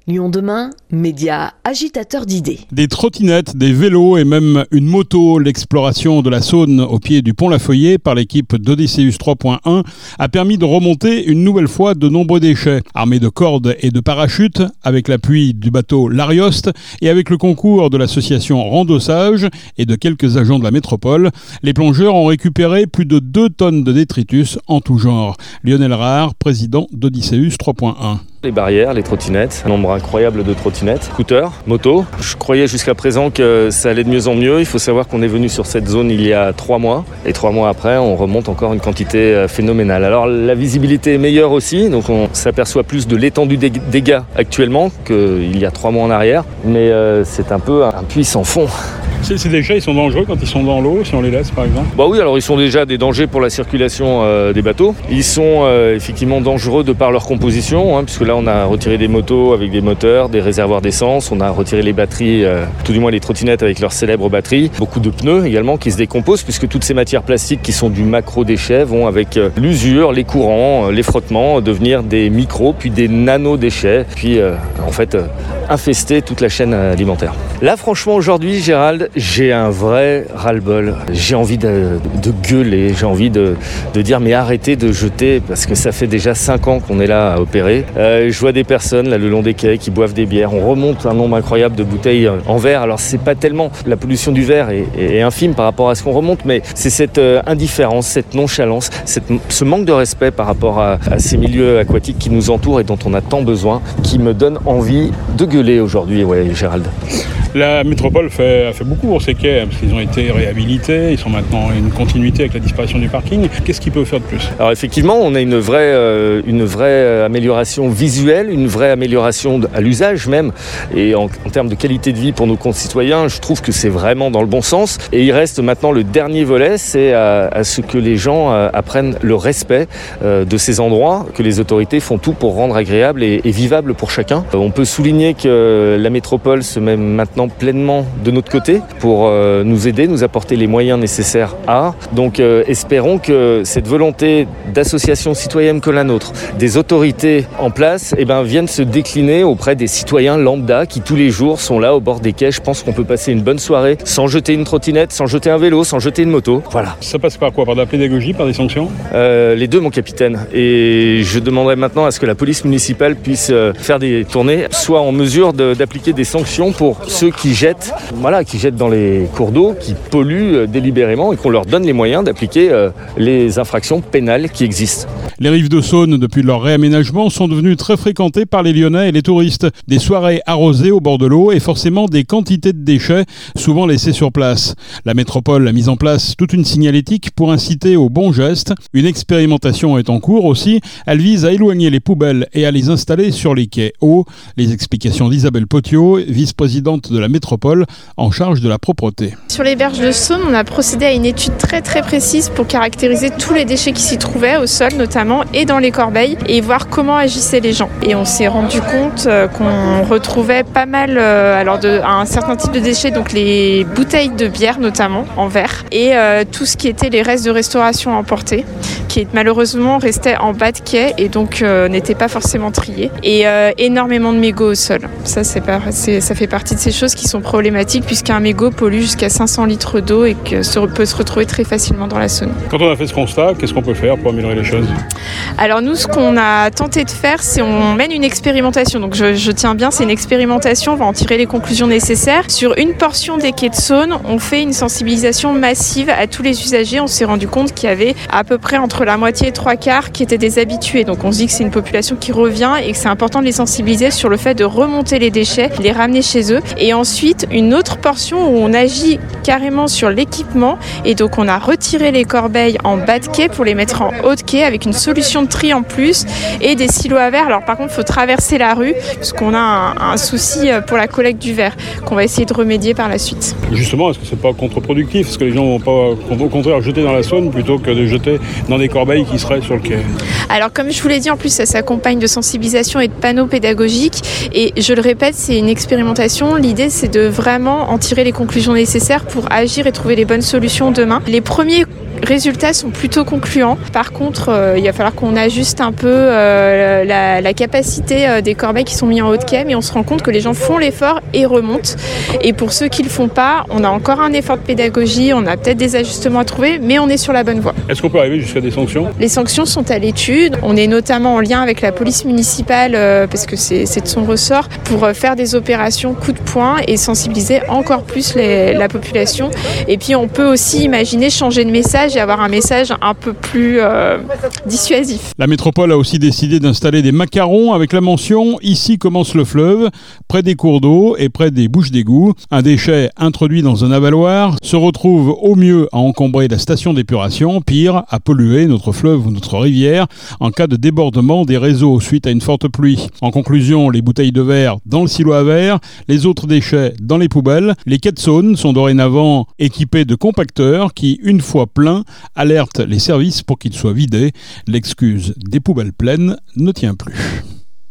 Lyon demain, média agitateur d'idées. Des trottinettes, des vélos et même une moto. L'exploration de la Saône au pied du pont Lafeuillé par l'équipe d'Odysseus 3.1 a permis de remonter une nouvelle fois de nombreux déchets. Armés de cordes et de parachutes, avec l'appui du bateau l'Arioste et avec le concours de l'association Randossage et de quelques agents de la métropole, les plongeurs ont récupéré plus de 2 tonnes de détritus en tout genre. Lionel Rare, président d'Odysseus 3.1. Les barrières, les trottinettes, un nombre incroyable de trottinettes, scooters, motos. Je croyais jusqu'à présent que ça allait de mieux en mieux. Il faut savoir qu'on est venu sur cette zone il y a 3 mois. Et 3 mois après, on remonte encore une quantité phénoménale. Alors la visibilité est meilleure aussi, donc on s'aperçoit plus de l'étendue des dégâts actuellement qu'il y a 3 mois en arrière. Mais c'est un peu un puits sans fond. Ces déchets, ils sont dangereux quand ils sont dans l'eau, si on les laisse par exemple ? Bah oui, alors ils sont déjà des dangers pour la circulation des bateaux. Ils sont effectivement dangereux de par leur composition, puisque là on a retiré des motos avec des moteurs, des réservoirs d'essence, on a retiré les batteries, tout du moins les trottinettes avec leurs célèbres batteries. Beaucoup de pneus également qui se décomposent, puisque toutes ces matières plastiques qui sont du macro-déchet vont avec l'usure, les courants, les frottements, devenir des micros, puis des nano-déchets, puis infester toute la chaîne alimentaire. Là franchement aujourd'hui, Gérald, j'ai un vrai ras-le-bol. J'ai envie de gueuler, j'ai envie de dire mais arrêtez de jeter, parce que ça fait déjà 5 ans qu'on est là à opérer. Je vois des personnes là le long des quais qui boivent des bières. On remonte un nombre incroyable de bouteilles en verre. Alors c'est pas tellement la pollution du verre est infime par rapport à ce qu'on remonte, mais c'est cette indifférence, cette nonchalance, ce manque de respect par rapport à ces milieux aquatiques qui nous entourent et dont on a tant besoin, qui me donne envie de gueuler aujourd'hui, Gérald. La métropole a fait beaucoup pour ces quais, parce qu'ils ont été réhabilités, ils sont maintenant une continuité avec la disparition du parking. Qu'est-ce qu'ils peuvent faire de plus ? Alors effectivement, on a une vraie amélioration visuelle, une vraie amélioration à l'usage même, et en termes de qualité de vie pour nos concitoyens, je trouve que c'est vraiment dans le bon sens. Et il reste maintenant le dernier volet, c'est à ce que les gens apprennent le respect de ces endroits, que les autorités font tout pour rendre agréable et vivable pour chacun. On peut souligner que la métropole se met maintenant pleinement de notre côté pour nous aider, nous apporter les moyens nécessaires à. Donc espérons que cette volonté d'associations citoyennes que la nôtre, des autorités en place, viennent se décliner auprès des citoyens lambda qui tous les jours sont là au bord des quais. Je pense qu'on peut passer une bonne soirée sans jeter une trottinette, sans jeter un vélo, sans jeter une moto. Voilà. Ça passe par quoi ? Par de la pédagogie, par des sanctions ? Les deux, mon capitaine. Et je demanderai maintenant à ce que la police municipale puisse faire des tournées, soit en mesure d'appliquer des sanctions pour ceux qui jettent dans les cours d'eau, qui polluent délibérément, et qu'on leur donne les moyens d'appliquer les infractions pénales qui existent. Les rives de Saône, depuis leur réaménagement, sont devenues très fréquentées par les Lyonnais et les touristes. Des soirées arrosées au bord de l'eau et forcément des quantités de déchets, souvent laissés sur place. La métropole a mis en place toute une signalétique pour inciter aux bons gestes. Une expérimentation est en cours aussi. Elle vise à éloigner les poubelles et à les installer sur les quais hauts. Les explications d'Isabelle Potiot, vice-présidente de la métropole en charge de la propreté. Sur les berges de Saône, on a procédé à une étude très très précise pour caractériser tous les déchets qui s'y trouvaient, au sol notamment, et dans les corbeilles, et voir comment agissaient les gens. Et on s'est rendu compte qu'on retrouvait pas mal un certain type de déchets, donc les bouteilles de bière notamment, en verre, et tout ce qui était les restes de restauration emportés, qui malheureusement restaient en bas de quai et donc n'étaient pas forcément triés. Et énormément de mégots au sol. Ça fait partie de ces choses qui sont problématiques, puisqu'un mégot pollue jusqu'à 500 litres d'eau et peut se retrouver très facilement dans la Saône. Quand on a fait ce constat, qu'est-ce qu'on peut faire pour améliorer les choses ? Alors nous, ce qu'on a tenté de faire, c'est on mène une expérimentation. Donc je tiens bien, c'est une expérimentation, on va en tirer les conclusions nécessaires. Sur une portion des quais de Saône, on fait une sensibilisation massive à tous les usagers. On s'est rendu compte qu'il y avait à peu près entre la moitié et 3/4 qui étaient des habitués. Donc on se dit que c'est une population qui revient et que c'est important de les sensibiliser sur le fait de remonter les déchets, les ramener chez eux. Et ensuite, une autre portion où on agit carrément sur l'équipement. Et donc on a retiré les corbeilles en bas de quai pour les mettre en haut de quai avec une solution de tri en plus et des silos à verre. Alors par contre, il faut traverser la rue parce qu'on a un souci pour la collecte du verre qu'on va essayer de remédier par la suite. Justement, est-ce que c'est pas contre-productif ? Est-ce que les gens vont pas au contraire jeter dans la Saône plutôt que de jeter dans des corbeilles qui seraient sur le quai ? Alors comme je vous l'ai dit, en plus ça s'accompagne de sensibilisation et de panneaux pédagogiques, et je le répète, c'est une expérimentation. L'idée, c'est de vraiment en tirer les conclusions nécessaires pour agir et trouver les bonnes solutions demain. Les premiers résultats sont plutôt concluants. Par contre, il va falloir qu'on ajuste un peu la capacité des corbeilles qui sont mis en haut de quai, mais on se rend compte que les gens font l'effort et remontent. Et pour ceux qui ne le font pas, on a encore un effort de pédagogie, on a peut-être des ajustements à trouver, mais on est sur la bonne voie. Est-ce qu'on peut arriver jusqu'à des sanctions ? Les sanctions sont à l'étude. On est notamment en lien avec la police municipale, parce que c'est de son ressort, pour faire des opérations coup de poing et sensibiliser encore plus la population. Et puis on peut aussi imaginer changer de message et avoir un message un peu plus dissuasif. La métropole a aussi décidé d'installer des macarons avec la mention « Ici commence le fleuve », près des cours d'eau et près des bouches d'égout. Un déchet introduit dans un avaloir se retrouve au mieux à encombrer la station d'épuration, pire, à polluer notre fleuve ou notre rivière en cas de débordement des réseaux suite à une forte pluie. En conclusion, les bouteilles de verre dans le silo à verre, les autres déchets dans les poubelles. Les quais de Saône sont dorénavant équipés de compacteurs qui, une fois pleins, alertent les services pour qu'ils soient vidés. L'excuse des poubelles pleines ne tient plus.